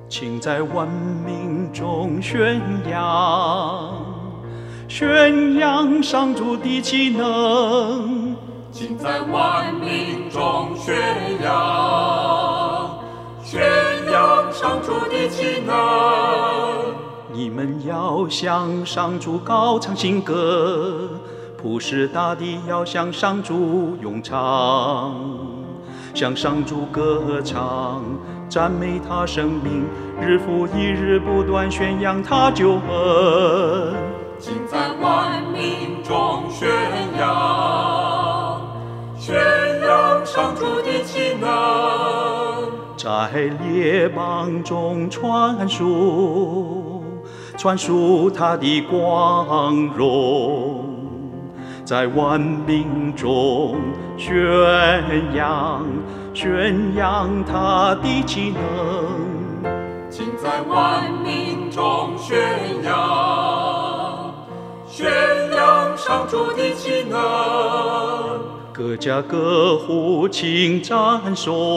请在万民中宣扬，宣扬上主的奇能。 请在万民中宣扬，宣扬上主的奇能。 你们要向上主高唱新歌，普世大地要向上主咏唱，向上主歌唱，赞美他生命，日复一日不断宣扬他救恩。 请在万民中宣扬，宣扬上主的奇能。 在列邦中传述他的光荣，在万民中宣扬他的奇能。 请在万民中宣扬，宣扬上主的奇能。 各家各户请赞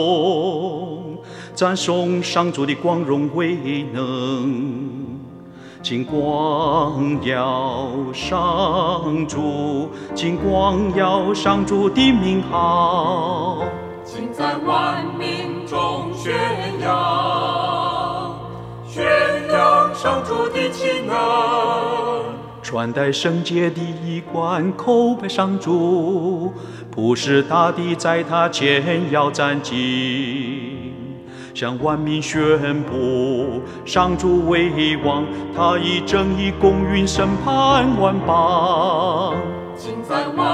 颂上主的光荣威能，请光耀上主，请光耀上主的名号。 请在万民中宣扬，宣扬上主的奇能。 穿戴圣洁的衣冠，叩拜上主，普世大地在他前要站敬，向万民宣布上主为王，他以正义公允审判万邦。 请在万